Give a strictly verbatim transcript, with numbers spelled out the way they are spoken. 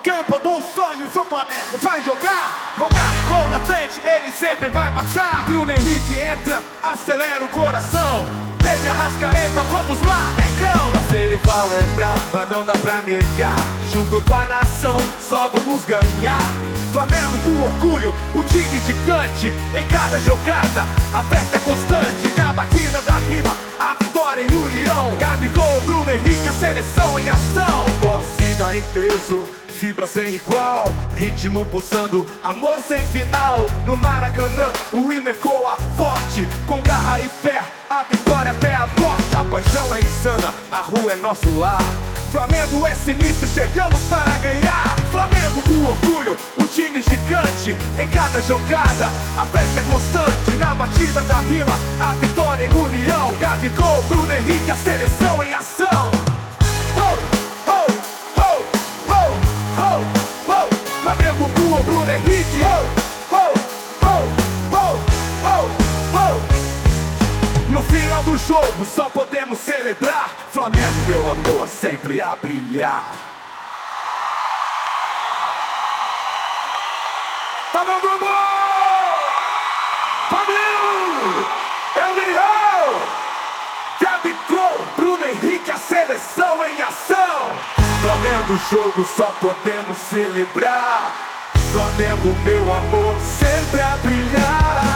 campo dos sonhos, o Flamengo vai jogar. Jogar com na frente, ele sempre vai passar. Bruno Henrique entra, acelera o coração. Desde a Arrascaeta, vamos lá, Negão. Se ele vai lembrar, mas não dá pra negar. Junto com a nação, só vamos ganhar. Flamengo do orgulho, o time gigante. Em cada jogada, a festa é constante. Na batida da rima, a vitória em união. Gabigol, Bruno Henrique, a seleção em ação. Torcida em peso, fibra sem igual. Ritmo pulsando, amor sem final. No Maracanã, o hino ecoa forte. Com garra e fé, a vitória até a morte. A paixão é insana, a rua é nosso lar. Flamengo é sinistro, chegamos para ganhar. Flamengo do orgulho, o time gigante. Em cada jogada, a festa é constante. Na batida da rima, a vitória em união. Gabigol, Bruno Henrique, a seleção em ação. Oh, oh, oh, oh, oh, oh. Flamengo do Bruno Henrique. Oh, oh, oh, oh, oh, oh. No final do jogo, só podemos celebrar. Flamengo, meu amor, sempre a brilhar. Flamengo, amor! Flamengo! É o Leão! Gabigol, Bruno Henrique, a seleção em ação. Flamengo, jogo, só podemos celebrar. Flamengo, meu amor, sempre a brilhar.